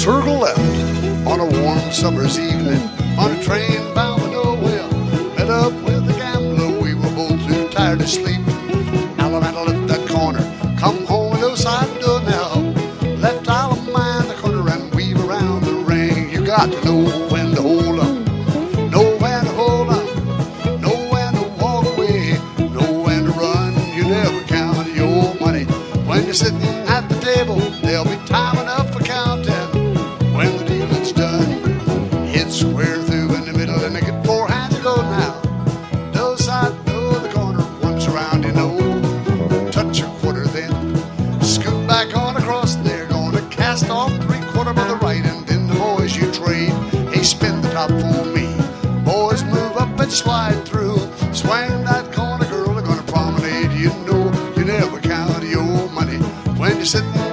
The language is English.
circle left on a warm summer's evening on a train bound for nowhere. Met up with a gambler, we were both too tired to sleep. Alabama left that corner, come home with no side door now. Left Alabama in the corner and weave around the ring. You got to know when to hold up, know when to hold up, know when to walk away, know when to run. You never count your money when you're sitting at the table. There'll be time enough for counting when the dealing's done. Hit square through in the middle and they get four hands to go now. No side, no the corner, once around you know. Touch a quarter then, scoot back on across. They're gonna cast off 3/4 by the right, and then the boys you trade. Hey, spin the top for me. Boys move up and slide through. Swing that corner, girl, they're gonna promenade. You know you never count your money when you're sitting